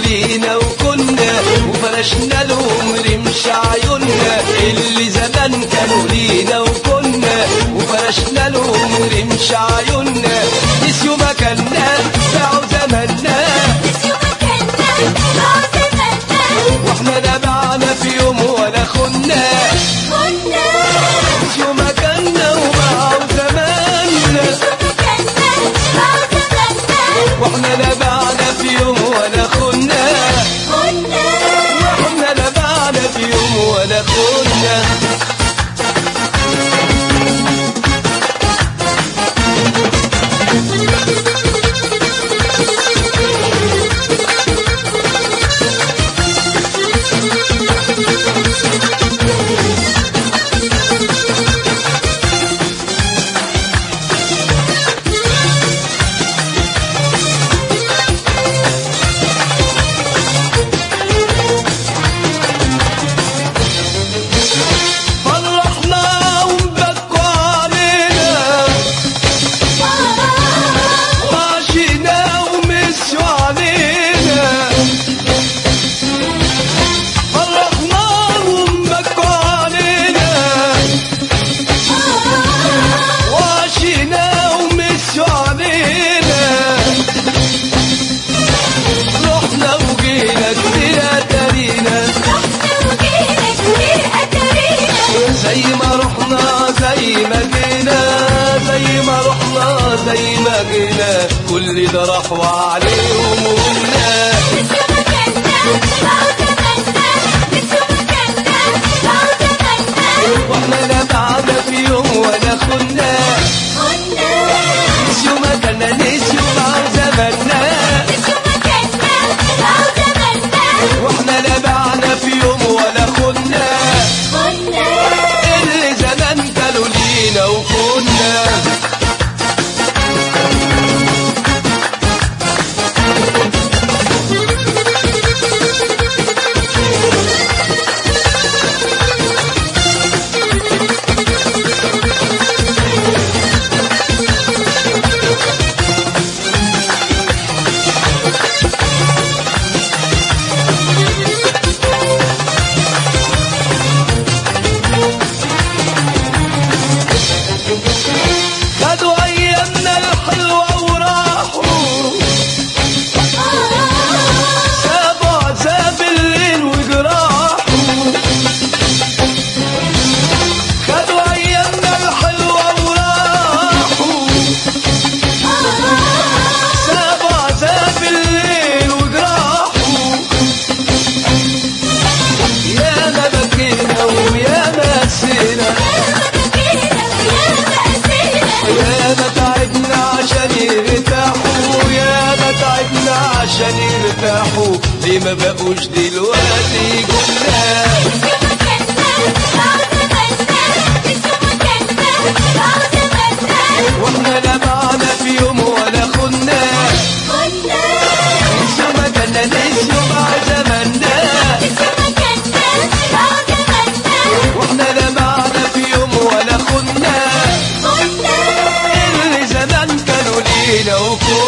لينا وكنا وفرشنا لهم رمش عيوننا. اللي زمان كانوا لينا وكنا وفرشنا لهم رمش عيوننا. نسيوا مكاننا باعوا زماننا، واحنا لا بعنا في يوم ولا خنا. نسيوا مكاننا وباعوا زماننا، واحنا لا بعنا في يوم ولا خنا. واحنا لا بعنا في يوم ولا خنا. زي ما رحنا زي ما جينا، زي ما رحنا زي ما جينا، كل ده راح وعليهم وقلنا. واحنا لا بعنا في يوم ولا خنا. نسيوا مكاننا نسيوا باعوا زماننا، واحنا لا بعنا في يوم ولا خنا. اللي زمان كانوا لينا وكنا. خدوا ايامنا الحلوه وراحوا، سابوا عذاب الليل وجراحوا. خدوا ايامنا الحلوه وراحوا، سابوا عذاب الليل وجراحوا. يا ما بكينا ويا ما قسينا، يا ما تعبنا عشان يرتاحوا، يا ما تعبنا عشان يرتاحوا. ليه ما بقوش دلوقتي يقولنا؟ واحنا لا معنا في يوم ولا خنا. نسيوا مكاننا نسيوا باعوا زماننا، واحنا لا معنا في يوم ولا خنا. اللي زمان كانوا لينا وكنا.